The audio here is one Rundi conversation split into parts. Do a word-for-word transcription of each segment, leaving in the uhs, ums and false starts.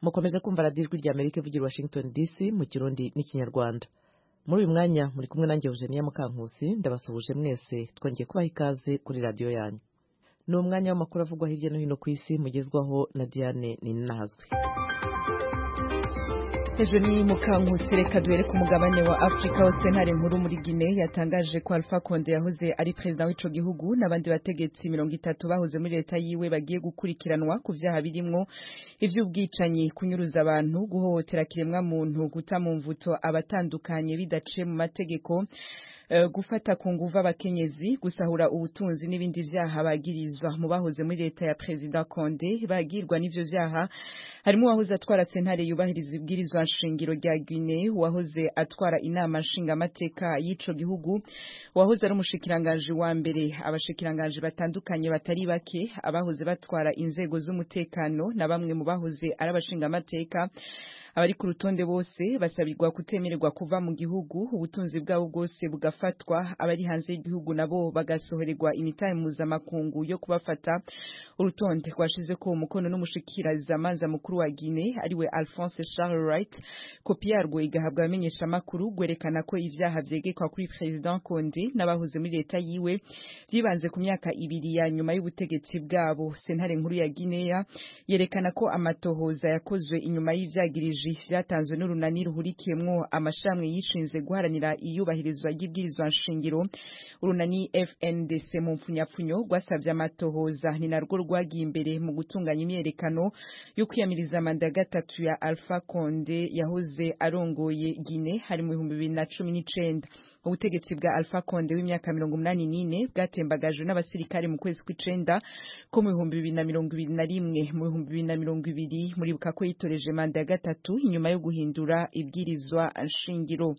mukomeje kumva radiyo ijwi rya Amerika ivugira Washington D C mu Kirundi n'Ikinyarwanda. Muri uyu mwanya muri kumwe nanjye Eugenia Mukankusi, ndabasuhuje mwese twongeye kubaha ikaze kuri radiyo yanyu. Ni umwanya w'amakuru avugwa hirya no hino ku isi mugezwaho na Diane Ninahazwe. Eugenia Mukankusi, reka duhere ku mugabane wa Afrika wose. Sentare nkuru muri Guinea yatangaje ko Alpha Condé yahoze ari perezida w'ico gihugu n'abandi bategetsi mirongo itatu bahoze muri leta yiwe bagiye gukurikiranwa ku vyaha birimwo ivy'ubwicanyi, kunyuruza abantu, guhohotera kiremwa muntu, guta mu mvuto abatandukanye bidaciye mu mategeko, gufata ku nguvu abakenyezi, gusahura ubutunzi n'ibindi vyaha bagirizwa. Mu bahoze muri leta ya President Condé bagirwa n'ivyo vyaha harimo uwahoze atwara sentare yubahiriza ibwirizwa nshingiro rya Guinea, uwahoze atwara inama nshingamateka y'ico gihugu, uwahoze ari umushikiranganje wa mbere, abashikiranganje batandukanye batari bake, abahoze batwara inzego z'umutekano na bamwe mu bahoze ari abashingamateka. Abari ku rutonde bose basabirwa kutemererwa kuva mu gihugu, ubutunzi bwabo bwose bugafatwa. Abari hanze y'igihugu nabo bagasohorerwa imitahe mpuzamakungu yo kubafata. Urutonde rwashize ko umukono n'umushikirizamanza mukuru wa Guinea ariwe Alphonse Charles Wright. Kopi yarwo igahabwa abamenyesha makuru gwerekana ko ivyaha vyegekwa kuri President Condé n'abahoze muri leta yiwe vyibanze ku myaka ibiri ya nyuma y'ubutegetsi bwabo. Sentare nkuru ya Guinea yerekana ko amatohoza yakozwe inyuma y'ivyagirije vyatanzwe n'urunani ruhurikiyemwo amashamwe yishinze guharanira iyubahirizwa ry'ibwirizwa nshingiro. Urunani F N D C mu mpfunyapfunyo rwasavye amatohoza, ni narwo rwagiye imbere mu gutunganya imyerekano yo kwiyamiriza manda ya gatatu ya Alpha Condé yahoze arongoye Guinea hari mu bihumbi bibiri na cumi n'icenda. Ubutegetsi bwa Alpha Condé w'imyaka mirongo umunani n'ine bwatembagajwe n'abasirikare mu kwezi kw'icenda ko mu bihumbi bibiri na mirongo ibiri na rimwe. Mu bihumbi bibiri na mirongo ibiri muribuka ko yitoreje manda ya gatatu inyuma yo guhindura ibwirizwa nshingiro.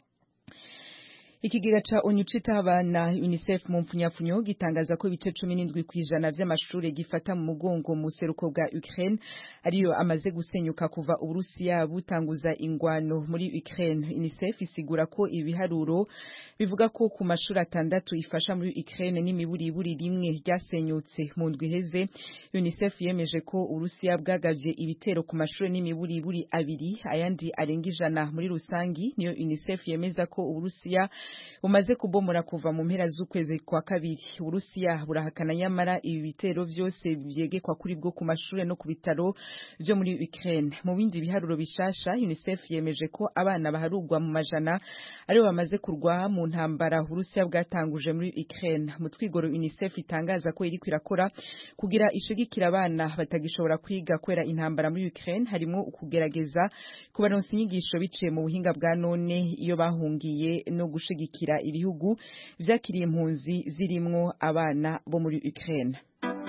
Ikigega ca O N U cita abana UNICEF mu mpfunyapfunyo gitangaza ko ibice cumi n'indwi kw'ijana vy'amashure gifata mu mugongo mu seruko bwa Ukraine ariyo amaze gusenyuka kuva Uburusiya butanguza ingwano muri Ukraine. UNICEF isigura ko ibiharuro bivuga ko ku mashuri atandatu ifasha muri Ukraine n'imiburiburi rimwe ryasenyutse. Mu ndwi heze UNICEF yemeje ko Uburusiya bwagavye ibitero ku mashuri n'imiburiburi abiri, ayandi arenga ijana muri rusangi. Niyo UNICEF yemeza ko Uburusiya umaze kubomora kuva mu mpera z'ukwezi kwa kabiri. Urusiya burahakana nyamara ibi bitero vyose vyegekwa kuri bwo ku mashure no ku bitaro vyo muri Ukraine. Mu bindi biharuro bishasha UNICEF yemeje ko abana baharugwa mu majana ari bamaze kurwa mu ntambara Urusiya bwatanguje muri Ukraine. Mu twigoro UNICEF itangaza ko iri kwirakora kugira ishigikira abana batagishobora kwiga kwera intambara muri Ukraine, harimo ukugerageza kubaronsa inyigisho biciye mu buhinga bwa none iyo bahungiye no gushigikira ibihugu vyakiriye impunzi zirimwo abana bo muri Ukraine.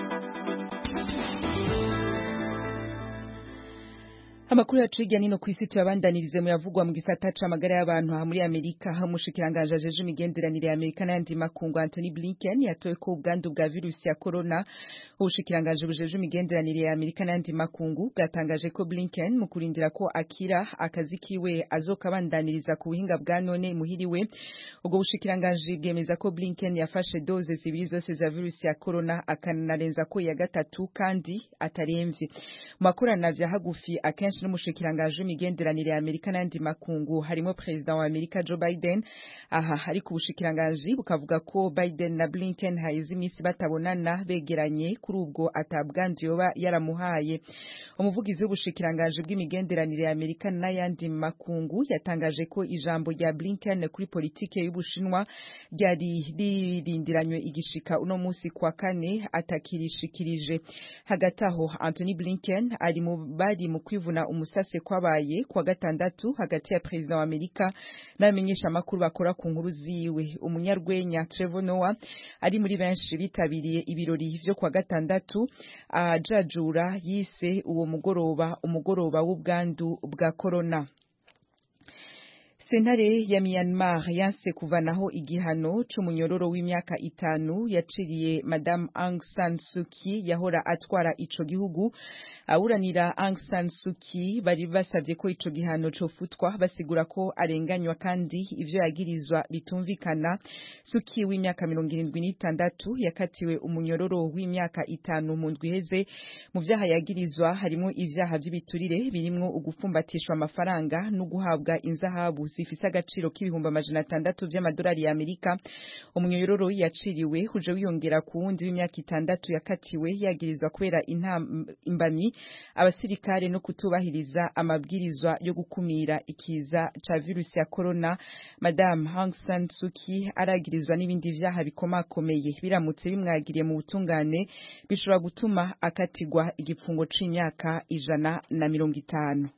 Amakuru yacu hirya nino kw'isi tuyabandanirize mu yavugwa mu gisata c'amagara y'abantu aha muri Amerika. Umushikiranganje ajeje imigenderanire ya Amerika n'ayandi makungu Anthony Blinken yatoye ko ubwandu bwa virusi ya corona. Ubushikiranganje bujeje imigenderanire ya Amerika n'ayandi makungu bwatangaje ko Blinken mu kurindira ko akira akazi kiwe azokabandaniriza ku buhinga bwa none muhiriwe. Ubwo bushikiranganje bwemeza ko Blinken yafashe doze zibiri zose za virusi ya corona akanarenza ko ya gatatu kandi ataremvye. Makurana vya hagufi akenshi n'umushikiranganje w'imigenderanire ya Amerika n'andi makungu harimo President wa Amerika Joe Biden. Aha hari ku bushikiranganje bukavuga ko Biden na Blinken haize imisi batabonana begeranye kuri ubwo atabwanje yoba yaramuhaye. Umuvugizi w'ubushikiranganje bw'imigenderanire ya Amerika n'ayandi makungu yatangaje ko ijambo rya Blinken kuri politike y'Ubushinwa ryari ririndiranywe igishika uno musi kwa kane atakirishikirije. Hagati aho Anthony Blinken ari mu bari mu kwivuna umusase kwabaye kwa gatandatu hagati ya President wa Amerika n'abamenyesha makuru bakora ku nkuru ziwe. Umunyarwenya Trevor Noah ari muri benshi bitabiriye ibirori vyo kwa gatandatu ajajura uh, yise uwo mugoroba umugoroba w'ubwandu bwa corona. Sentare ya Myanmar yanse kuvanaho igihano c'umunyororo w'imyaka itanu yaciriye Madame Aung San Suu Kyi yahora atwara ico gihugu. Aburanira Aung San Suu Kyi bari basavye ko ico gihano cofutwa basigura ko arenganywa kandi ivyo yagirizwa bitumvikana. Suu Kyi w'imyaka mirongo irindwi n'itandatu yakatiwe umunyororo w'imyaka itanu mu ndwi iheze. Mu vyaha yagirizwa harimo ivyaha vy'ibiturire birimwo ugufumbatishwa amafaranga no guhabwa inzahabu zifise agaciro k'ibihumbi amajana atandatu vy'amadolari ya Amerika. Umunyororo yaciriwe huje wiyongera ku wundi w'imyaka itandatu yakatiwe yagirizwa kubera imbamyi abasirikare no kutubahiriza amabwirizwa yo gukumira ikiza ca virusi ya corona. Madame Aung San Suu Kyi aragirizwa n'ibindi vyaha bikomakomeye biramutse bimwagiriye mu butungane bishobora gutuma akatigwa igifungo c'imyaka ijana na mirongo itanu.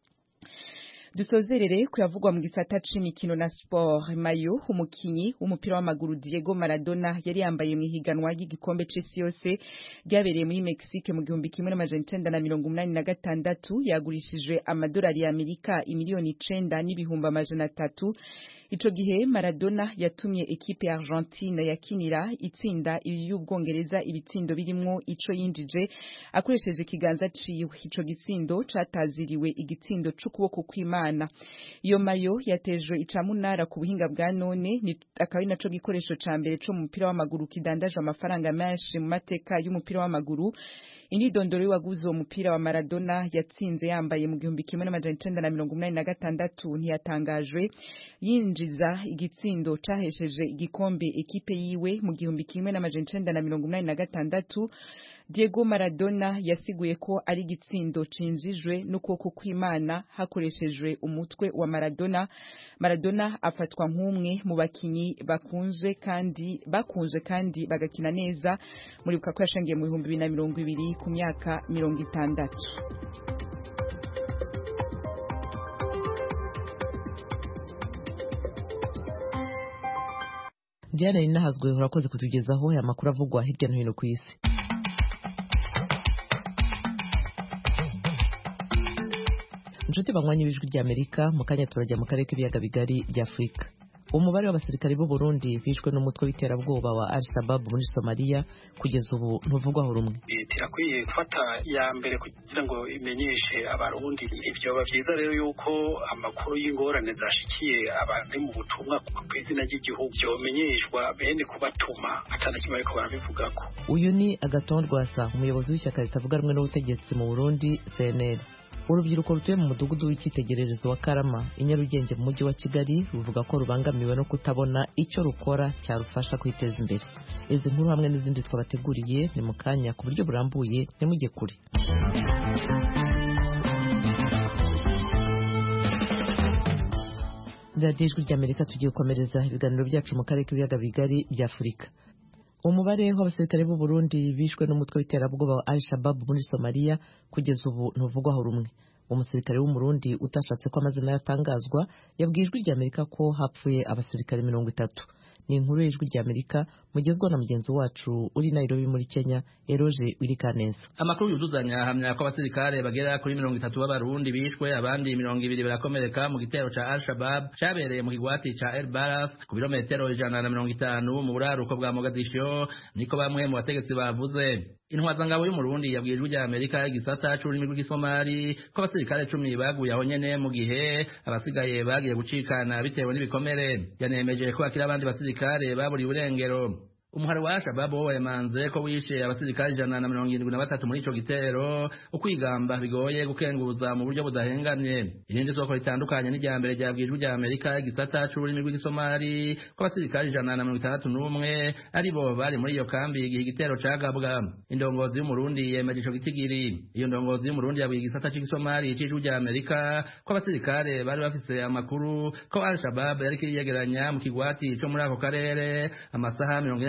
Dusozerere kuyavugwa mu gisata c'imikino na sport. Mayo umukinyi w'umupira w'amaguru Diego Maradona yari yambaye mu higanwa ry'igikombe c'isi yose ryabereye muri Mexique mu gihumbi kimwe n'amajana icenda na mirongo umunani na gatandatu yagurishijwe amadolari ya Amerika imiliyoni icenda n'ibihumbi amajana atatu. Ico gihe Maradona yatumye ekipe ya Argentine yakinira itsinda y'Ubwongereza ibitsindo birimwo ico yinjije akoresheje ikiganza ciwe. Ico gitsindo cataziriwe igitsindo c'ukuboko kw'Imana. Iyo mayo yatejwe icamunara ku buhinga bwa none, akaba ari naco gikoresho ca mbere co mu mupira w'amaguru kidandaje amafaranga menshi mu mateka y'umupira w'amaguru. Imyidondoro y'uwaguze uwo mupira wa Maradona yatsinze yambaye mu gihumbi kimwe n'amajana icenda na mirongo umunani na gatandatu ntiyatangajwe. Yinjiza igitsindo cahesheje igikombe ekipe yiwe mu gihumbi kimwe n'amajana icenda na mirongo umunani na gatandatu. Diego Maradona yasiguye ko ari igitsindo cinjijwe n'ukuboko kw'Imana hakoreshejwe umutwe wa Maradona. Maradona afatwa nk'umwe mu bakinyi bakunzwe kandi bakunzwe kandi bagakina neza. Muribuka ko yashangiye mu bihumbi bibiri na mirongo ibiri ku myaka mirongo itandatu. Diana Ninahazwe urakoze kutugezaho aya makuru avugwa hirya no hino ku isi. Inshuti banywanyi b'ijwi rya Amerika mu kanya turajya mu karere k'ibiyaga bigari bya Afrika. Umubare w'abasirikari b'u Burundi bishwe n'umutwe w'iterabwoba wa Al-Shabaab muri Somalia kugeza ubu ntuvugwaho rumwe. Tirakwiye gufata ya mbere kugira ngo imenyeshe abarundi. Ivyo bavyiza rero yuko amakuru y'ingorane zashikiye abantu mu butumwa ku izina ry'igihugu byomenyeshwa bene kubatuma atana kimwe ariko barabivugako. Uyu ni Agathon Rwasa, umuyobozi w'ishyaka ritavuga rumwe n'ubutegetsi mu Burundi C N L. Urubyiruko rutuye mu mudugudu w'icyitegererezo wa Karama i Nyarugenge mu mujyi wa Kigali ruvuga ko rubangamiwe no kutabona icyo rukora cyarufasha kwiteza imbere. Izi nkuru hamwe n'izindi twabateguriye ni mu kanya ku buryo burambuye, ntimujye kure. Radio Ijwi ry'Amerika tugiye gukomereza ibiganiro byacu mu karere k'ibiyaga bigari bya Afurika. Umubare w'abasirikare b'u Burundi bishwe n'umutwe w'iterabwoba wa Al-Shabaab muri Somalia kugeza ubu ntuvugwaho rumwe. Umusirikare w'umurundi utashatse ko amazina yatangazwa yabwiye Ijwi ry'Amerika ko hapfuye abasirikare mirongo itatu. Ni inkuru y'Ijwi ry'Amerika mugezwa na mugenzi wacu uri Nairobi muri Kenya, Eroje Wirikaneza. Amakuru yuzuzanya ahamya ko abasirikare bagera kuri mirongo itatu b'abarundi bishwe, abandi mirongo ibiri barakomereka mu gitero ca Al-Shabaab cabereye mu kigwati ca El Baraf ku birometero ijana na mirongo itanu mu buraruko bwa Mogadiscio, niko bamwe mu bategetsi bavuze. Intwazangabo y'umurundi yabwiye Ijwi ry'Amerika igisata c'ururimi rw'Igisomali ko abasirikare cumi baguye aho nyene mu gihe abasigaye bagiye gucikana bitewe n'ibikomere. Yanemeje ko akira abandi basirikare baburiwe irengero. Umuhari wa Al-Shabaab wo yamanze ko wishe abasirikare ijana na mirongo irindwi na batatu muri ico gitero, ukwigamba bigoye gukenguza mu buryo budahengamye. Irindi soko ritandukanye n'irya mbere ryabwiye Ijwi ry'Amerika igisata c'ururimi rw'Igisomali ko abasirikare ijana na mirongo itandatu n'umwe ari bo bari muri iyo kambi igihe igitero cagabwa. Indongozi y'umurundi yemeje ico gitigiri. Iyo ndongozi y'umurundi yabwiye igisata c'Igisomali c'Ijwi ry'Amerika ko abasirikare bari bafise amakuru ko Al-Shabaab yari kiyegeranya mu kigwati co muri ako karere amasaha mirongo ine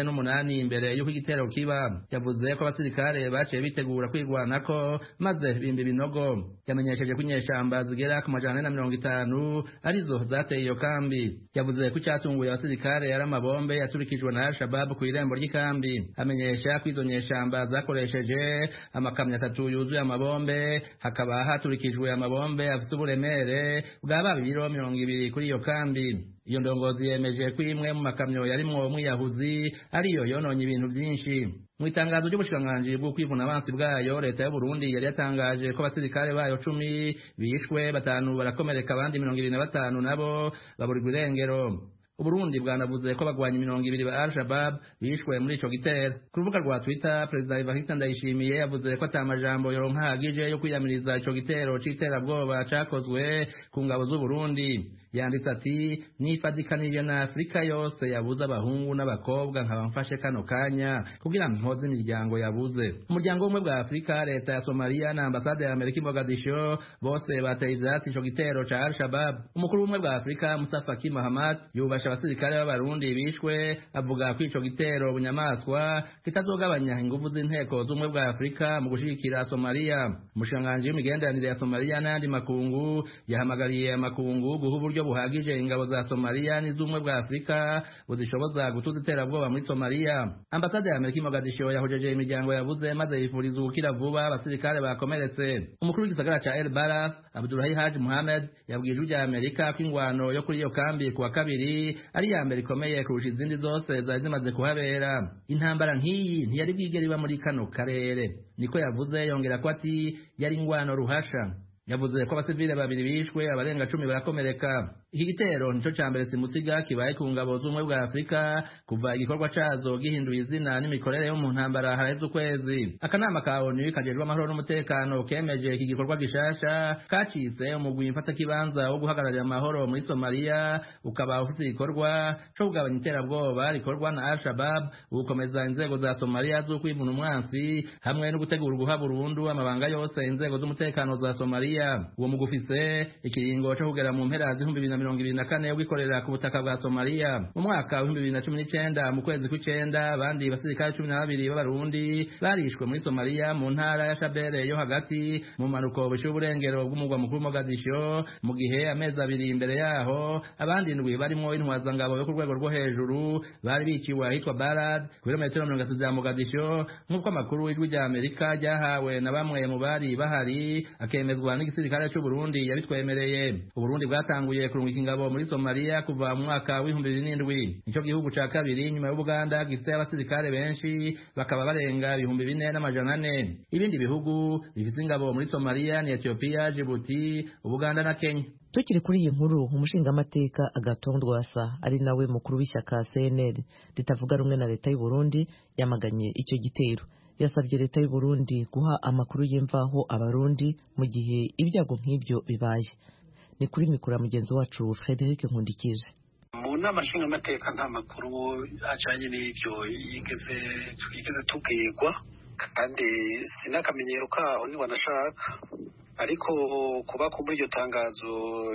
n'umunani imbere y'uko igitero kiba. Yavuze ko abasirikare baciye bitegura kwirwanako maze bimba ibinogo. Yamenyesheje ko inyeshamba zigera ku majana ane na mirongo itanu arizo zateye iyo kambi. Yavuze ko icyatunguye abasirikare ari amabombe yaturikijwe na Al-Shabaab ku irembo ry'ikambi. Amenyesha ko izo nyeshamba zakoresheje amakamyo atatu yuzuye amabombe, hakaba haturikijwe amabombe afite uburemere bwaba ibiro mirongo ibiri kuri iyo kambi. Iyo ndongozi yemeje ko imwe mu makamyo yarimwo umwiyahuzi ariyo yononye ibintu byinshi. Mu itangazo ry'ubushikiranganji bwo kwivuna abansi bwayo, leta y'u Burundi yari yatangaje ko abasirikare bayo cumi bishwe, batanu barakomereka, abandi mirongo ibiri na batanu nabo baburirwa irengero. Uburundi bwanavuze ko bagwanya mirongo ibiri ba Al-Shabaab bishwe muri ico gitero. Ku rubuga rwa Twitter, Perezida Evariste Ndayishimiye yavuze ko atamajambo yoronka hagije yo kwiyamiriza ico gitero c'iterabwoba cakozwe ku ngabo z'u Burundi. Yanditse ati nifadikanije na Afrika yose yabuze abahungu n'abakobwa nkaba mfashe kano kanya kugira mpoze imiryango yabuze. Umuryango umwe bwa Afrika, leta ya Somalia na ambasade ya Amerika i Mogadisho bose bateye ivyatsi ico gitero ca Al-Shabaab. Umukuru umwe bwa Afrika Musa Faki Mahamat yubasha abasirikare b'abarundi bishwe, avuga ko ico gitero bunyamaswa kitazogabanya ingufu z'inteko z'umwe bwa Afrika mu gushigikira Somalia. Umushikiranganji w'imigenderanire ya Somalia n'andi makungu yahamagariye amakungu guha uburyo buhagije ingabo za Somalia n'iz'umwe bwa Afrika buzishoboza gutuza iterabwoba muri Somalia. Ambasade ya Amerika i Mogadisho yahojeje imiryango yabuze maze yifuriza gukira vuba abasirikare bakomeretse. Umukuru w'igisagara ca El Baras Abdulahi Haji Mohamed yabwiye ijwi rya Amerika ko ingwano yo kuri iyo kambi kuwa kabiri ari ya mbere ikomeye kurusha izindi zose zari zimaze kuhabera. Intambara nk'iyi ntiyari bwigera iba muri kano karere, niko yavuze, yongera ko ati yari ingwano ruhasha. Yavuze ko abasivile babiri bishwe, abarenga cumi barakomereka. Iki gitero nico ca mbere simusiga kibaye ku ngabo z'umwe bwa Afrika kuva igikorwa cazo gihinduye izina n'imikorere yo mu ntambara haraheze ukwezi. Akanama ka O N U kajejwe amahoro n'umutekano kemeje iki gikorwa gishasha kacise umugwi mfata kibanza wo guhagararira amahoro muri Somalia, ukaba ufite igikorwa co kugabanya iterabwoba rikorwa na Al-Shabaab, ukomeza inzego za Somalia zo kwivuna umwansi hamwe no gutegura guha Burundu amabanga yose inzego z'umutekano za Somalia. Uwo mugufise ikiringo co kugera mu mpera z'ibihumbi bibiri na mirongo ibiri na kane ubwikorera ku butaka bwa Somalia. Mu mwaka w'ibihumbi bibiri na cumi n'icenda mu kwezi kw'icenda abandi basirikare cumi na babiri b'abarundi barishwe muri Somalia mu ntara ya Shabelle yo hagati mu manuko bushiye uburengero bw'umugwa mukuru Mogadisho, mu gihe amezi abiri imbere yaho abandi ndwi barimo intwazangabo yo ku rwego rwo hejuru bari biciwe ahitwa Balad ku birometero mirongo itatu vya Mogadisho, nk'uko amakuru w'ijwi rya Amerika ryahawe na bamwe mu bari bahari akemezwa n'igisirikare cy'u Burundi yabitwemereye. Uburundi bwatanguye kurungika ingabo muri Somalia kuva mu mwaka w'ibihumbi bibiri n'indwi. Nico gihugu ca kabiri nyuma y'Ubuganda gifite abasirikare benshi bakaba barenga ibihumbi bine n'amajana ane. Ibindi bihugu bifite ingabo muri Somalia ni Ethiopia, Djibouti, Ubuganda na Kenya. Tukiri kuri iyi nkuru, umushingamateka Agathon Rwasa ari nawe mukuru w'ishyaka C N L ritavuga rumwe na leta y'u Burundi yamaganye icyo gitero. Yasabye leta y'u Burundi guha amakuru y'imvaho abarundi mu gihe ibyago nk'ibyo bibaye. Ni kuri mikoro ya mugenzi wacu Frederic Nkundikije. Mu nama nshingamateka nta makuru ajanye n'ivyo yigeze twigeze tubwirwa, kandi sinakamenyero kaho ni wanashaka, ariko kuba ku muri iryo tangazo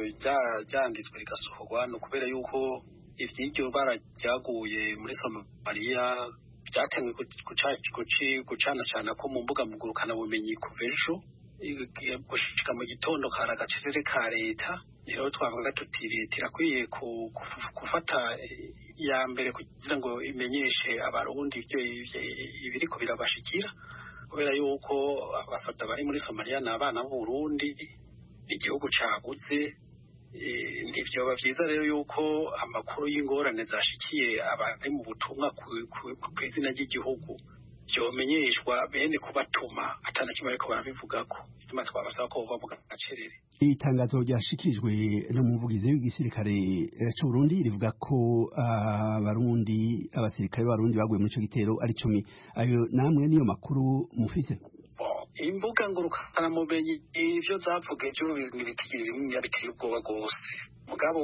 ryanditswe rigasohorwa no kubera yuko ivy'iryo barajyaguye muri Somalia byatemwe gucana cyane ko mu mbuga mugurukana bumenyi kuvejo gushika mu gitondo kara gacerere ka leta. Rero twavuga tuti leta irakwiye gufata ya mbere kugira ngo imenyeshe abarundi ivyo ibiriko birabashikira, kubera yuko abasada bari muri Somalia n'abana b'u Burundi, igihugu cagutse. Ntivyo bavyiza rero yuko amakuru y'ingorane zashikiye abari mu butumwa ku izina ry'igihugu byomenyeshwa bene kubatuma atana kimwe ariko barabivugako. Bituma twabasaba ko bava mu gacerere. Itangazo ryashikirijwe n'umuvugizi w'igisirikare cy'u Burundi rivuga ko abarundi uh, abasirikare b'abarundi baguye muri ico gitero ari cumi. Ayo namwe niyo makuru mufise? Imbuga ngurukana mumenyi ivyo zavuga ejo nibitigira bimwe biteye ubwoba gose, mugabo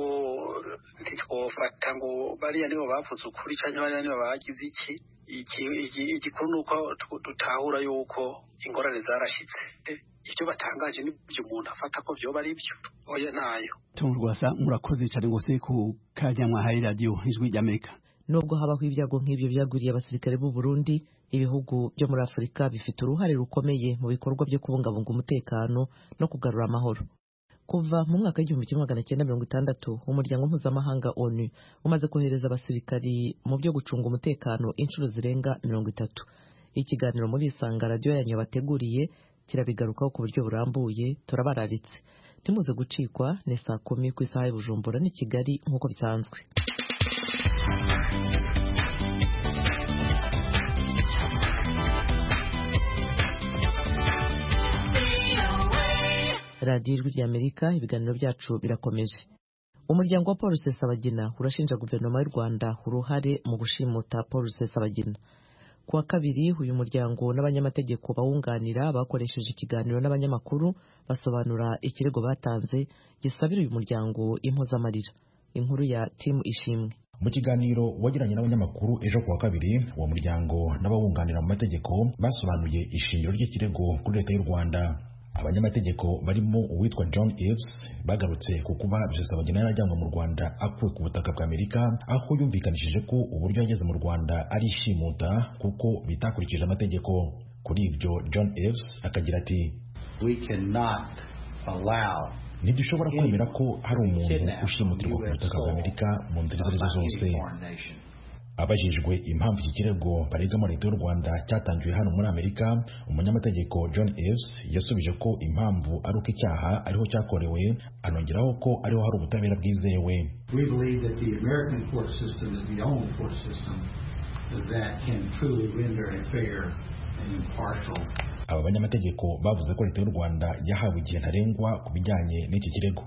ntitwofata ngo bariya nibo bavuze ukuri canke bariya nibo bagize iki. Igikuru nuko dutahura yuko ingorane zarashitse, ivyo batangaje n'ibyo umuntu afata ko vyoba ari byo, oya nayo. Tom Rwasa, murakoze cyane gose ku kajya mwahaye radio Ijwi ry'Amerika. nubwo habaho ibyago nk'ibyo byaguriye abasirikare b'u Burundi, ibihugu byo muri Afurika bifite uruhare rukomeye mu bikorwa byo kubungabunga umutekano no kugarura amahoro. Kuva mu mwaka w'igihumbi kimwe magana cyenda mirongo itandatu umuryango mpuzamahanga O N U umaze kohereza abasirikari mu byo gucunga umutekano inshuro zirenga mirongo itatu. Ikiganiro muri Isanga radio yanyu bateguriye kirabigarukaho ku buryo burambuye, turabararitse. Timuze gucikwa, ni saa kumi ku isaha y'Ubujumbura ni Kigali nk'uko bisanzwe. Radio Ijwi ry'Amerika, ibiganiro byacu birakomeje. Umuryango wa Paul Rusesabagina urashinja guverinoma y'u Rwanda uruhare mu gushimuta Paul Rusesabagina. Kuwa kabiri uyu muryango n'abanyamategeko bawunganira bakoresheje ikiganiro n'abanyamakuru basobanura ikirego batanze gisabira uyu muryango impozamarira. Inkuru ya Tim Ishimwe. Mu kiganiro wagiranye n'abanyamakuru ejo kuwa kabiri, uwo muryango n'abawunganira mu mategeko basobanuye ishingiro ry'ikirego kuri leta y'u Rwanda. Abanyamategeko barimo uwitwa John Eves bagarutse ku kuba Rusesabagina yarajyanwe mu Rwanda akuwe ku butaka bwa Amerika, aho yumvikanishije ko uburyo yageze mu Rwanda ari ishimuta kuko bitakurikije amategeko. Kuri ibyo John Eves akagira ati, we cannot allow ntidushobora kwemera ko hari umuntu ushimutirwa ku butaka bwa Amerika mu nzira izo zose. Abajijwe impamvu iki kirego baregamo leta y'u Rwanda cyatangiwe hano muri Amerika, umunyamategeko John Eves yasubije ko impamvu ari uko icyaha ariho cyakorewe, anongeraho ko ariho hari ubutabera bwizewe. We believe that the American court system is the only court system that can truly render a fair and impartial. Aba banyamategeko bavuze ko leta y'u Rwanda yahawe igihe ntarengwa ku bijyanye n'iki kirego.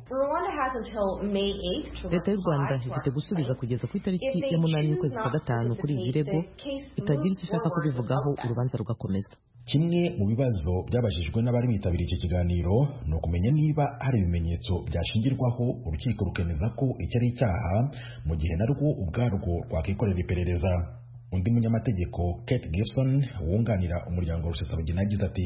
Leta y'u Rwanda ifite gusubiza kugeza ku itariki ya munani y'ukwezi kwa gatanu kuri ibi birego, itagira icyo ishaka kubivugaho urubanza rugakomeza. Kimwe mu bibazo byabajijwe n'abari bitabiriye iki kiganiro ni ukumenya niba hari ibimenyetso byashingirwaho urukiko rukemeza ko iki ari icyaha, mu gihe narwo ubwarwo rwakikorera iperereza. Undi munyamategeko Kate Gibson wunganira umuryango wa Rusesabagina yagize ati,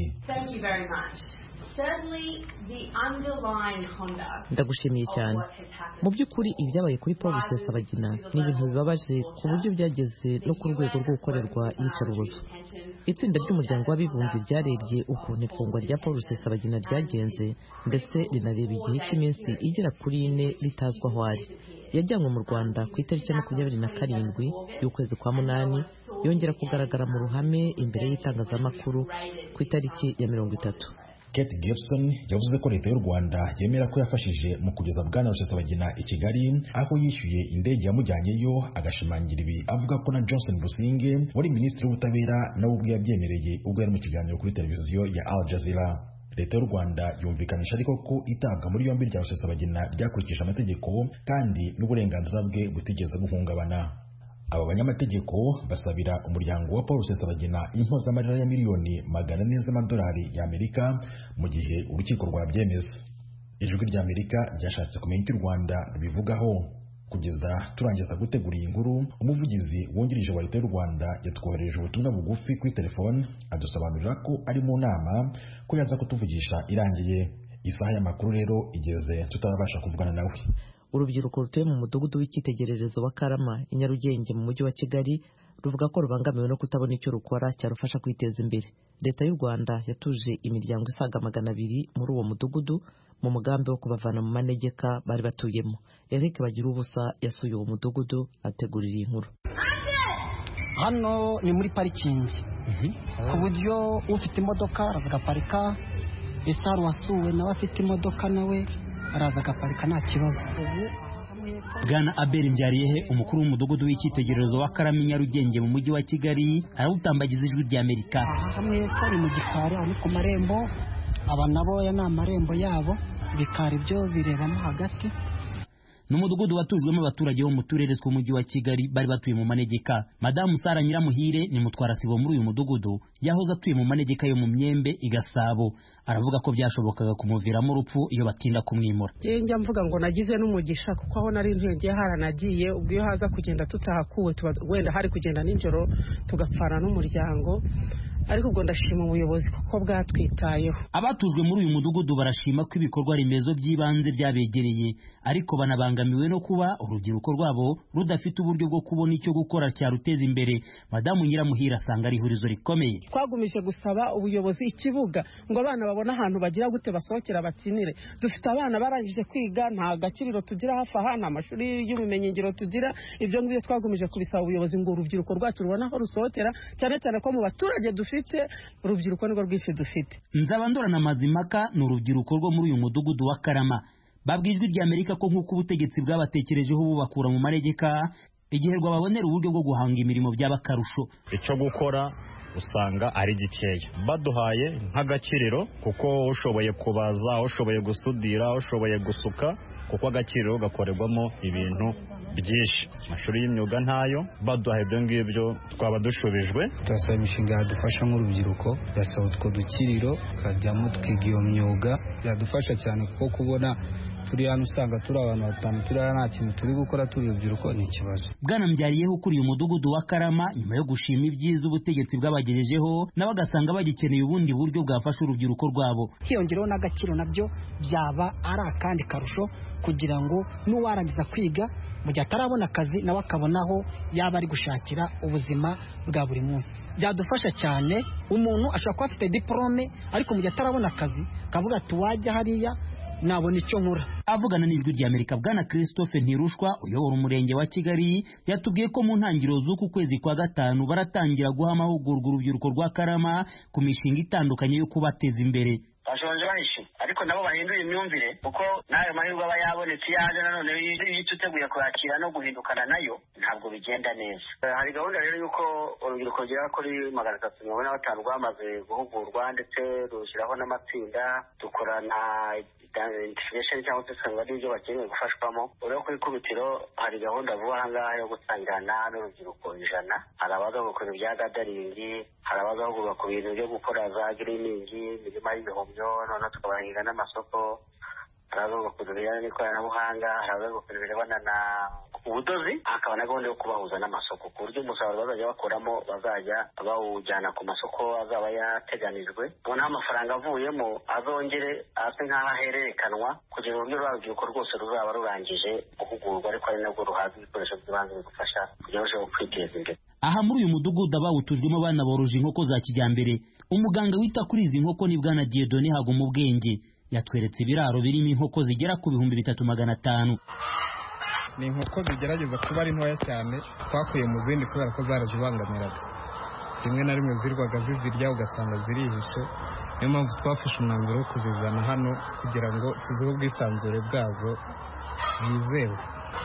ndagushimiye cyane. Mu by'ukuri ibyabaye kuri Paul Rusesabagina ni ibintu bibabaje ku buryo byageze no ku rwego rwo gukorerwa iyicarubozo. Itsinda ry'umuryango w'abibumbye ryarebye ukuntu ifungwa rya Paul Rusesabagina ryagenze, ndetse rinareba igihe cy'iminsi igera kuri ine ritazwi aho ari. Yajyanywe mu Rwanda ku itariki ya makumyabiri na karindwi y'ukwezi kwa munani, yongera kugaragara mu ruhame imbere y'itangazamakuru ku itariki ya mirongo itatu. Kate Gibson yavuze ko leta y'u Rwanda yemera ko yafashije mu kugeza Bwana Rusesabagina i Kigali, aho yishyuye indege yamujyanyeyo, agashimangira ibi avuga ko na Johnson Businge wari minisitiri w'ubutabera nawe ubwe yabyemereye ubwo yari mu kiganiro kuri televiziyo ya Al Jazeera. Leta y'u Rwanda yumvikanisha ariko ko itabwa muri yombi rya Rusesabagina ryakurikije amategeko kandi n'uburenganzira bwe butigeze buhungabana. Aba banyamategeko basabira umuryango wa Paul Rusesabagina impozamarira ya miliyoni magana ane z'amadolari y'Amerika mu gihe urukiko rwabyemeza. Ijwi ry'Amerika ryashatse kumenya icyo u Rwanda rubivugaho. Kugeza turangiza gutegura iyi nkuru, umuvugizi wungirije wa leta y'u Rwanda yatwohereje ubutumwa bugufi kuri telefone adusobanurira ko ari mu nama, ko yaza kutuvugisha irangiye. Isaha y'amakuru rero igeze tutarabasha kuvugana nawe. Urubyiruko rutuye mu mudugudu w'icyitegererezo wa Karama i Nyarugenge mu mujyi wa Kigali ruvuga ko rubangamiwe no kutabona icyo rukora cyarufasha kwiteza imbere. Leta y'u Rwanda yatuje imiryango isaga magana abiri muri uwo mudugudu mu mugambi wo kubavana mu manegeka bari batuyemo. Eric Bagirubusa yasuye uwo mudugudu ategurira inkuru. Hano ni muri parikingi, ku buryo ufite imodoka araza agaparika, Estar wasuwe nawe afite imodoka nawe araza agaparika nta kibazo. Bwana Abel Mbyariyehe, umukuru w'umudugudu w'icyitegererezo wa Karama Nyarugenge mu mujyi wa Kigali, arawutambagiza ijwi ry'Amerika. Hamwe ari mu gikari, ari ku marembo, aba nabo ya n'amarembo yabo, bikari byo birebamo hagati. N'umudugudu watujwemo abaturage bo mu turere tw'umujyi wa Kigali bari batuye mu manegeka. Madamu Sara Nyiramuhire ni mutwara sibo muri uyu mudugudu, yahoze atuye mu manegeka yo mu Myembe i Gasabo. Aravuga ko byashobokaga kumuviramo urupfu iyo batinda kumwimura. Je njya mvuga ngo nagize n'umugisha kuko aho nari ntiyongeye haranagiye, ubwo iyo haza kugenda tutahakuwe wenda hari kugenda ninjoro tugapfana n'umuryango. ariko ubwo ndashima ubuyobozi kuko bwatwitayeho. Abatujwe muri uyu mudugudu barashima ko ibikorwa remezo by'ibanze byabegereye, ariko banabangamiwe no kuba urubyiruko rwabo rudafite uburyo bwo kubona icyo gukora cyaruteza imbere. Madamu Nyiramuhira asanga ari ihurizo rikomeye. Twagumije gusaba ubuyobozi ikibuga ngo abana babone ahantu bagira gute basohokera bakinire. Dufite abana barangije kwiga, nta gakiriro tugira hafi aha, nta mashuri y'ubumenyingiro tugira. Ibyo ngibyo twagumije kubisaba ubuyobozi ngo urubyiruko rwacu rubona aho rusohokera, cyane cyane ko mu baturage dufite urubyiruko nirwo rwinshi dufite. Nzabandora na Mazimaka ni urubyiruko rwo muri uyu mudugudu wa Karama. Babwijwe rya Amerika ko nk'uko ubutegetsi bwabatekerejeho bubakura mu manegeka, igihe rwababonera uburyo bwo guhanga imirimo by'abakarusho. Icyo gukora usanga ari gikeya, baduhaye nk'agakiriro kuko ushoboye kubaza, ushoboye gusudira, ushoboye gusuka, kuko agakiriro gakorerwamo ibintu byinshi. Amashuri y'imyuga ntayo, baduhaye ibyo ngibyo twaba dushubijwe. Turasaba imishinga yadufasha nk'urubyiruko, yasaba utwo dukiriro kajyamo twiga iyo myuga, yadufasha cyane kuko kubona turi hano usanga turi abantu batanu turi hano nta kintu turi gukora, turi urubyiruko ni ikibazo. Bwana Mbyariyeho ukuriye umudugudu wa Karama, nyuma yo gushima ibyiza ubutegetsi bwabagejejeho, nabo agasanga bagikeneye ubundi buryo bwafasha urubyiruko rwabo. Hiyongereho n'agaciro nabyo byaba ari akandi karusho, kugira ngo n'uwarangiza kwiga mu gihe atarabona akazi nawe akabonaho yaba ari gushakira ubuzima bwa buri munsi. Byadufasha cyane, umuntu ashobora kuba afite diplome ariko mu gihe atarabona akazi kavuga ati wajya hariya nabona icyo nkora. Avugana n'ijwi rya Amerika, Bwana Christophe Ntirushwa uyobora umurenge wa Kigali yatubwiye ko mu ntangiriro z'uku kwezi kwa gatanu baratangira guha amahugurwa urubyiruko rwa Karama ku mishinga itandukanye yo kubateza imbere. Bashonje bahishe ariko nabo bahindura imyumvire, kuko nayo mahirwe aba yabonetse yaje nanone iyo tuteguye kuyakira no guhindukana nayo ntabwo bigenda neza. Hari gahunda rero yuko urubyiruko rugera kuri magana atatu mirongo ine na batanu rwamaze guhugurwa, ndetse rushyiraho n'amatsinda, dukorana identification cyangwa se usanga ari ibyo bakeneye gufashwamo. Uretse ku ikubitiro hari gahunda vuba aha ngaha yo gutangirana n'urubyiruko ijana. Hari abagahugurwa ibya gadaringi, hari abagahugurwa ku bintu byo gukora za giriningi, imirima y'ibihumyo, noneho tukabahinga n'amasoko. Hari abagahugurwa ku bintu bijyanye n'ikoranabuhanga, hari abagahugurwa ku bintu birebana na ubudozi, hakaba na gahunda yo kubahuza n'amasoko ku buryo umusaruro bazajya bakuramo bazajya bawujyana ku masoko azaba yateganijwe, noneho amafaranga avuyemo azongere ase nk'aho ahererekanwa kugira ngo uburyo urubyiruko rwose ruzaba rurangije guhugurwa, ariko ari nabwo ruhabwa ibikoresho by'ibanze bigufasha kugira ngo urusheho kwiteza imbere. Aha muri uyu mudugudu abawutujwemo abana boroje inkoko za kijyambere. Umuganga wita kuri izi nkoko ni Bwana Dieudonné Hagumubwenge, yatweretse ibiraro birimo inkoko zigera ku bihumbi bitatu magana atanu. Ni inkoko zigerageza kuba ari ntoya cyane, twakuye mu zindi kubera ko zarazibangamiraga, rimwe na rimwe zirwaga zizirya ugasanga zirihishe. Niyo mpamvu twafashe umwanzuro wo kuzizana hano kugira ngo tuzihe ubwisanzure bwazo bwizewe.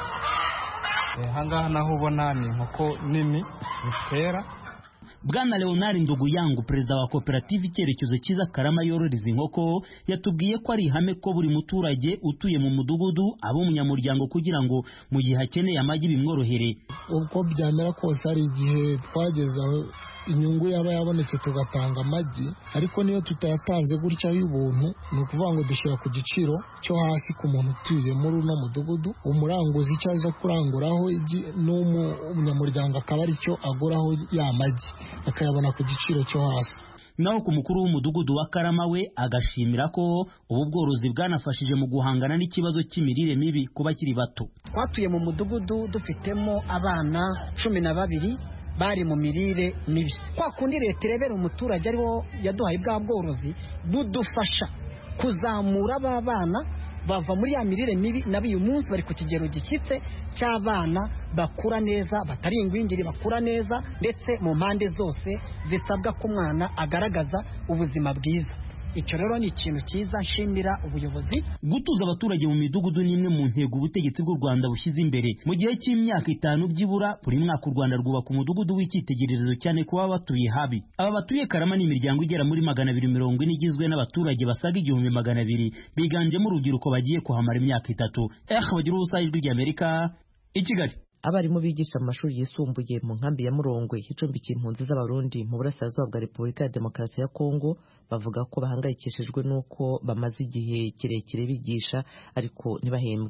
Aha ngaha naho ubona ni inkoko nini zitera. Bwana Leonard Nduguyangu, perezida wa koperative Icyerekezo Cyiza Karama yororeza inkoko, yatubwiye ko ari ihame ko buri muturage utuye mu mudugudu aba umunyamuryango kugira ngo mu gihe akeneye amagi bimworohere. Ubwo byamera kose hari igihe twagezaho inyungu yaba yabonetse tugatanga amagi, ariko niyo tutayatanze gutya y'ubuntu, ni ukuvuga ngo dushyira ku giciro cyo hasi ku muntu utuye muri uno mudugudu. Umuranguzi icyo aza kuranguraho n'umunyamuryango akaba ari cyo aguraho ya magi, akayabona ku giciro cyo hasi. Naho ku mukuru w'umudugudu wa Karama we agashimira ko ubu bworozi bwanafashije mu guhangana n'ikibazo cy'imirire mibi ku bakiri bato. Twatuye mu mudugudu dufitemo abana cumi na babiri bari mu mirire mibi. Kwa kundi leta irebera umuturage ariwo yaduhaye bwa bworozi budufasha kuzamura aba bana bava muri ya mirire mibi, nabi uyu munsi bari ku kigero gishyitse cy'abana bakura neza, batari ingwingiri, bakura neza, ndetse mu mpande zose zisabwa ko umwana agaragaza ubuzima bwiza. Icyo rero ni ikintu cyiza, nshimira ubuyobozi. Gutuza abaturage mu midugudu ni imwe mu ntego ubutegetsi bw'u Rwanda bushyize imbere. Mu gihe cy'imyaka itanu byibura buri mwaka u Rwanda rwubaka umudugudu w'icyitegererezo cyane kuba batuye habi. Aba batuye Karama ni imiryango igera muri magana abiri mirongo ine igizwe n'abaturage basaga igihumbi magana abiri, biganjemo urubyiruko bagiye kuhamara imyaka itatu. Eh, bagira ubusa ijwi ry'Amerika i Kigali. Abarimu bigisha mu mashuri yisumbuye mu nkambi ya Murongwe icumbikiye impunzi z'abarundi mu burasirazuba bwa Repubulika ya Demokarasi ya Kongo bavuga ko bahangayikishijwe n'uko bamaze igihe kirekire bigisha ariko ntibahembwe.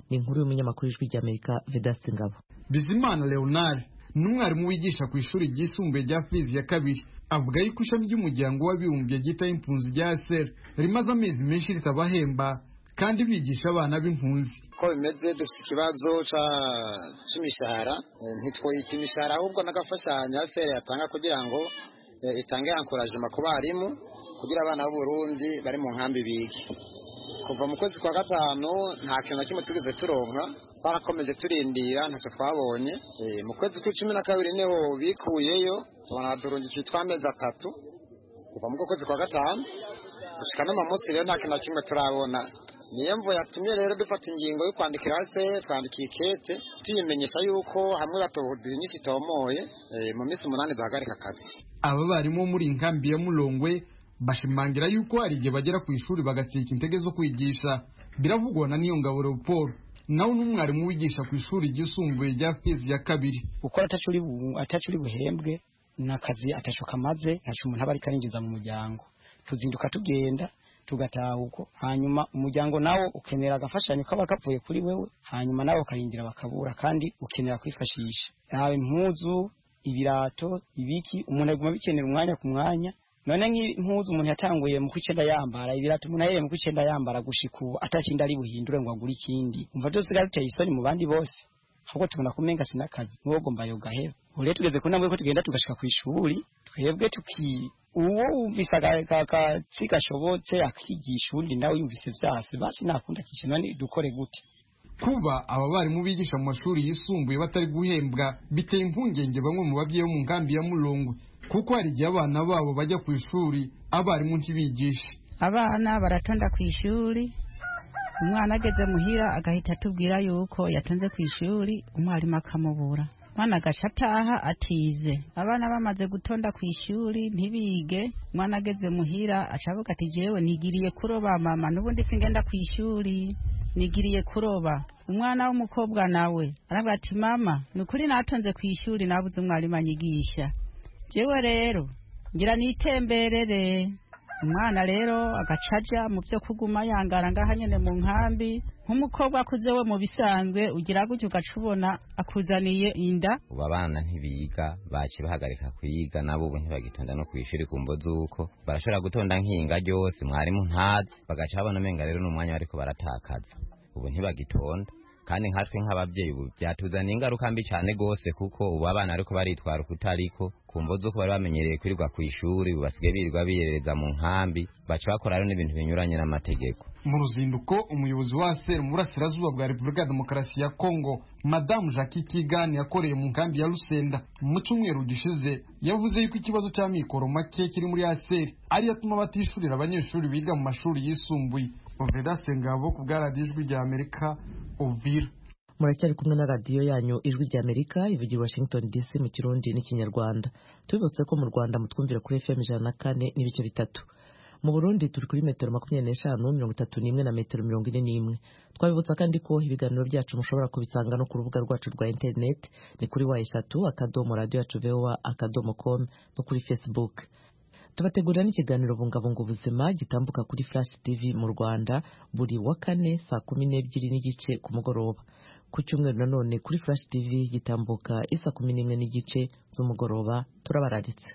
ni inkuru y'umunyamakuru w'ijwi ry'Amerika Vedaste Ngabo. Bizimana Leonard n'umwarimu wigisha ku ishuri ryisumbuye rya Fizi ya kabiri avuga yuko ishami ry'umuryango w'abibumbye ryita impunzi rya A S R rimaze amezi menshi ritabahemba kandi bigisha abana b'impunzi. Ko bimeze dufite ikibazo ca c'imishahara, ntitwoyita imishahara ahubwo n'agafashanya A S R yatanga kugira ngo itange encouragement ku barimu kugira abana b'u Burundi bari mu nkambi bige. Kuva mu kwezi kwa gatanu nta kintu na kimwe tugeze turonka, twarakomeje turindira ntacyo twabonye. Mu kwezi kw'icumi na kabiri niho bikuyeyo tubona durungi tw'amezi atatu kuva mu kwezi kwa gatanu gushika no munsi rero nta kintu na kimwe turabona. Niyo mvo yatumye rero dufata ingingo yo kwandikira A S R, twandika ikete tuyimenyesha yuko hamwe batoduha inyinshi tomoye mu minsi umunani duhagarika akazi. Aba barimo muri inkambi ya Mulongwe bashimangira yuko hari igihe bagera ku ishuri bagacika intege zo kwigisha. Biravugwa na Niyongabo Leopold nawe n'umwarimu wigisha ku ishuri ryisumbuye rya Fizi ya kabiri. Ukora atacuri atacuri buhembwe nakazi ataco kamaze ntaco umuntu aba ari karinjiza mu muryango. Tuzinduka tugenda tugataha uko hanyuma umuryango nawo ukenera agafashanyo kaba kapfuye kuri wewe, hanyuma nawo karindira bakabura kandi ukenera kwifashisha yawe impuzu, ibirato, ibiki umuntu aguma bikenera umwanya ku mwanya. None nk'impuzu umuntu yatanguye mu kwicenda yambara, ibirato umuntu ayere mu kwicenda yambara gushika ubu atakinda ari buhindure ngo agure ikindi. Umva byose gateye isoni mu bandi bose, ahubwo tubona kumenga sinakazi n'uwo gomba yo gaheba. Ure tugeze ko namwe ko tugenda tugashika ku ishuri twebwe tuki uwo umvisa ka kigashobotse akigisha undi nawe yumvise vyase basi nakunda kishe none dukore gute. Kuba aba barimu bigisha mu mashuri yisumbuye batari guhembwa biteye impungenge bamwe mu babyeyi bo mu nkambi ya Mulongwe, kuko hari igihe abana babo bajya ku ishuri abarimu ntibigisha. Abana baratonda ku ishuri, umwana ageze muhira agahita atubwira yuko yatonze ku ishuri, umwarimu akamubura, mwana agaca ataha atize. Abana bamaze gutonda ku ishuri ntibige, mwana ageze muhira acavuga ati jewe nigiriye kuroba mama, nubundi singenda ku ishuri nigiriye kuroba. Umwana w'umukobwa nawe aravuga ati mama nukuri natonze ku ishuri nabuze umwarimu anyigisha, jewe rero ngira nitemberere. Umwana rero agacaja mu byo kuguma yangara ngaha nyene mu nkambi. Nk'umukobwa akuze we mu bisanzwe ugira gutyo ugacubona akuzaniye inda. Ubu abana ntibiga baci bahagarika kwiga, nabo ubu ntibagitonda no kwishuri kumbo zuko barashobora gutonda nkinga ryose mwarimu ntazi, bagaca babona menga rero n'umwanya bariko baratakaza. Ubu ntibagitonda kandi nkatwe nk'abavyeyi ubu byatuzana ingaruka mbi cyane gose, kuko ubu abana ariko baritwara kutariko kumvo zuko bari bamenyereye kwirirwa ku ishuri, basigaye birirwa biyereza mu nkambi, baca bakora rero n'ibintu binyuranye n'amategeko. Mu ruzinduko umuyobozi wa A S R mu burasirazuba bwa Repubulika ya Demokarasi ya Kongo Madame Jackie Kigani yakoreye mu nkambi ya Lusenda mu cyumweru gishize, yavuze yuko ikibazo cya mikoro make kiri muri A S R ari yatuma batishurira abanyeshuri biga mu mashuri yisumbuye. Vedaste Ngabo ku bwa Radio Ijwi rya Amerika, Uvira. Muracyari kumwe na radio yanyu Ijwi rya Amerika ivugira Washington D C mu Kirundi n'ikinyarwanda. Tubibutse ko mu Rwanda mutwumvira kuri F M ijana na kane n'ibice bitatu. Mu Burundi turi kuri metero makumyabiri n'eshanu mirongo itatu n'imwe na metero mirongo ine n'imwe. Twabibutsa kandi ko ibiganiro byacu mushobora kubisanga no ku rubuga rwacu rwa internet ni kuri wa eshatu akadomo radio yacu V O A akadomo com no kuri Facebook. Tubategurira n'ikiganiro bungabunga ubuzima gitambuka kuri Flash T V mu Rwanda buri wa kane saa kumi n'ebyiri n'igice ku mugoroba. Ku cyumweru nanone kuri Flash T V gitambuka isa kumi n'imwe n'igice z'umugoroba. Turabararitse.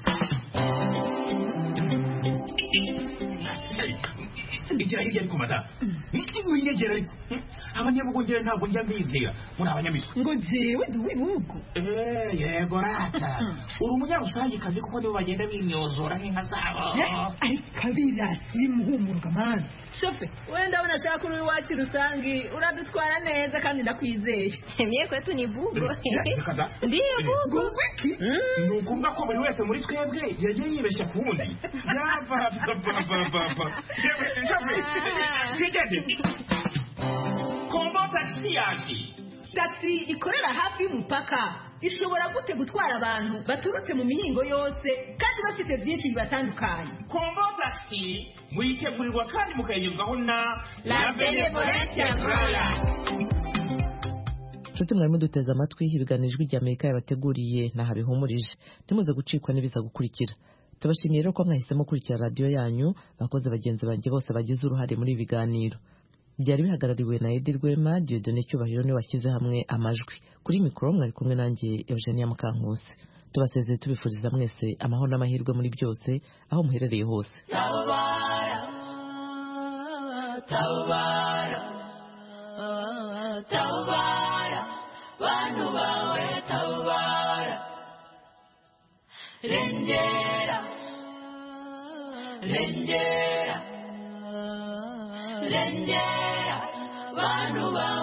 Igira hirya ariko mata winyegera ariko abanyabugongera ntabwo njya mbizera muri abanyamitwe ngo jewe ndi wibugo eh yego rata uri umunyarusangi kazi kuko nibo bagenda binyozora nk'inka zabo ariko kabirasi muhumurwa man shofe wenda abona shaka uri wacu rusangi uradutwara neza kandi ndakwizeye niye kwetu ni bugo ndiye bugo wiki nukumva ko buri wese muri twebwe yagiye yibeshya ku wundi yava papa Kombo taxi yaje. Taxi ikorera hafi y'umupaka ishobora gute gutwara abantu baturutse mu mihingo yose kandi bafite byinshi bibatandukanye. Kombo taxi muyitegurirwa kandi mukayigezwaho na La Benevolence Royal. Nshuti mwari muduteze amatwi ibiganiro bya Amerika yabateguriye na habihumurije. Timuze gucikwa n'ibiza gukurikira. Tubashimiye rero ko mwahisemo kurikira radio yanyu, bakoze bagenzi banjye bose bagize uruhare muri ibiganiro. byari bihagarariwe na Edi Rwema. Dieudonné Cyubahiro niwe washyize hamwe amajwi. Kuri mikoro mwari kumwe nanjye Eugenia Mukankusi. Tubasezeye tubifuriza mwese amahoro n'amahirwe muri byose aho muherereye hose. Tabara, tabara, tabara, bantu bawe tabara, rengera, rengera, rengera, bantu bawe.